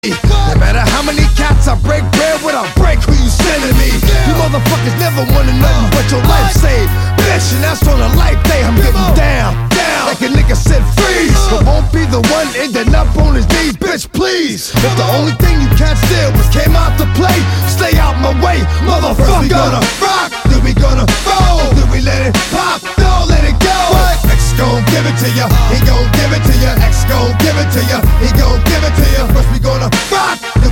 No matter how many cats I break bread with, I break who you sending me. You motherfuckers never wanted nothing but your life saved, bitch, and that's on a life day. I'm getting down, like a nigga said freeze. But won't be the one ending up on his knees, bitch, please. If the only thing you can't steal was came out to play, stay out my way, motherfucker. First we gonna rock, then we gonna roll, then we let it pop.